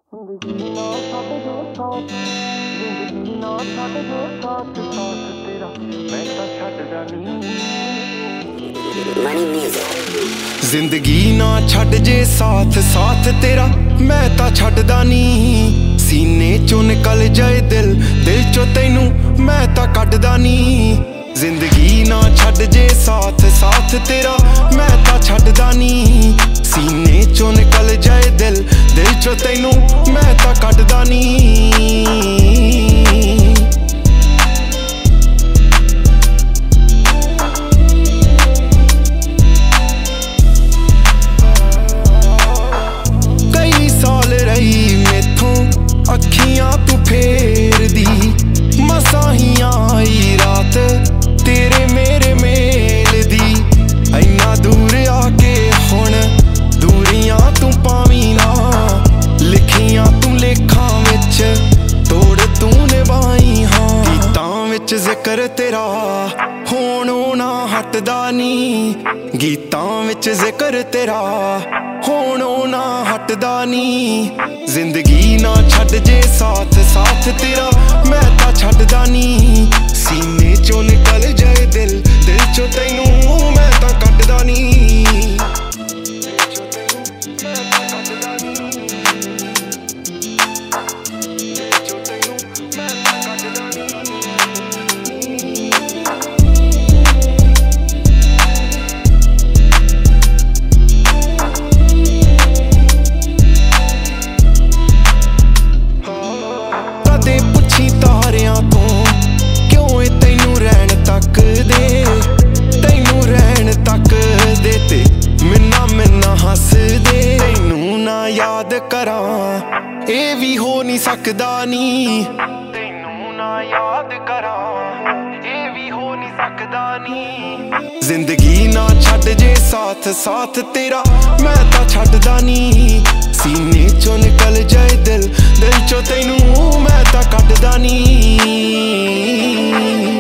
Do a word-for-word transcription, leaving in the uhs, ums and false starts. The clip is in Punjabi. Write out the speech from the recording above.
ਜ਼ਿੰਦਗੀ ਨਾ ਛੱਡ ਜੋ ਸਾਥ ਜ਼ਿੰਦਗੀ ਨਾ ਛੱਡ ਜੋ ਸਾਥ ਸਾਥ ਤੇਰਾ ਮੈਂ ਤਾਂ ਛੱਡਦਾ ਨਹੀਂ ਮਨੀ ਮਿਊਜ਼ਿਕ ਜ਼ਿੰਦਗੀ ਨਾ ਛੱਡ ਜੇ ਸਾਥ ਸਾਥ ਤੇਰਾ ਮੈਂ ਤਾਂ ਛੱਡਦਾ ਨਹੀਂ ਸੀਨੇ ਚੋਂ ਨਿਕਲ ਜਾਏ ਦਿਲ ਦਿਲ ਚੋਂ ਤੈਨੂੰ ਮੈਂ ਤਾਂ ਕੱਢਦਾ ਨਹੀਂ ਜ਼ਿੰਦਗੀ ਨਾ ਛੱਡ ਜੇ ਸਾਥ ਸਾਥ ਤੇਰਾ ਮੈਂ ਤਾਂ ਛੱਡਦਾ ਨਹੀਂ ਸੀਨੇ ਚੋਂ ਨਿਕਲ ਜਾਏ ਦਿਲ ਦਿਲ ਚੋਂ ਤੈਨੂੰ ਮੈਂ ਤਾਂ ਕੱਢਦਾ ਨਹੀਂ ਕਈ ਸਾਲ ਰਹੀ ਮੈਥੋਂ ਅੱਖੀਆਂ ਤੂੰ ਫੇਰਦੀ ਮਸਾਂ ਹੀ ਆਈ ਰਾਤ ਤੇਰੇ ਮੇਰੇ ਮੇਲ ਦੀ ਇੰਨਾ ਦੂਰ ਆ ਕੇ ਹੁਣ ਦੂਰੀਆਂ ਤੂੰ ਪਾਵੀਂ ਨਾ ਲਿਖੀਆਂ ਤੂੰ ਲੇਖਾਂ ਵਿੱਚ ਤੋੜ ਤੂੰ ਨਿਭਾਈ ਹਾਂ ਗੀਤਾਂ ਵਿੱਚ ਜ਼ਿਕਰ ਤੇਰਾ ਹੋਣੋਂ ਨਾ ਹਟਦਾ ਨੀ ਗੀਤਾਂ ਵਿੱਚ ਜ਼ਿਕਰ ਤੇਰਾ ਹੋਣੋਂ ਨਾ ਹਟਦਾ ਨੀ ਜ਼ਿੰਦਗੀ ਨਾ ਛੱਡ ਜੇ ਸਾਥ ਸਾਥ ਤੇਰਾ ਮੈਂ ਤਾਂ ਛੱਡਦਾ ਨੀ ਸੀਨੇ ਚੋਂ ਨਿਕਲ ਜਾਏ ਦਿਲ ਦਿਲ ਚੋਂ ਤੈਨੂੰ ਮੈਂ ਤਾਂ ਕੱਢਦਾ ਨੀ ਕਦੇ ਪੁੱਛੀ ਤਾਰਿਆਂ ਤੋਂ ਕਿਉਂ ਇਹ ਤੈਨੂੰ ਰਹਿਣ ਤੱਕ ਦੇ ਤੈਨੂੰ ਰਹਿਣ ਤੱਕ ਦੇ ਤੇ ਮਿੰਨਾ ਮਿੰਨਾ ਹੱਸਦੇ ਤੈਨੂੰ ਨਾ ਯਾਦ ਕਰਾਂ ਇਹ ਵੀ ਹੋ ਨਹੀਂ ਸਕਦਾ ਨੀ ਤੈਨੂੰ ਨਾ ਯਾਦ ਕਰਾਂ ਇਹ ਵੀ ਹੋ ਨਹੀਂ ਸਕਦਾ ਨੀ ਜ਼ਿੰਦਗੀ ਨਾ ਛੱਡ ਜੇ ਸਾਥ ਸਾਥ ਤੇਰਾ ਮੈਂ ਤਾਂ ਛੱਡਦਾ ਨੀ ਸੀਨੇ ਚੋਂ ਨਿਕਲ ਜਾਏ ਦਿਲ ਦਿਲ ਚੋਂ ਤੈਨੂੰ ਮੈਂ ਤਾਂ ਕੱਢਦਾ ਨੀ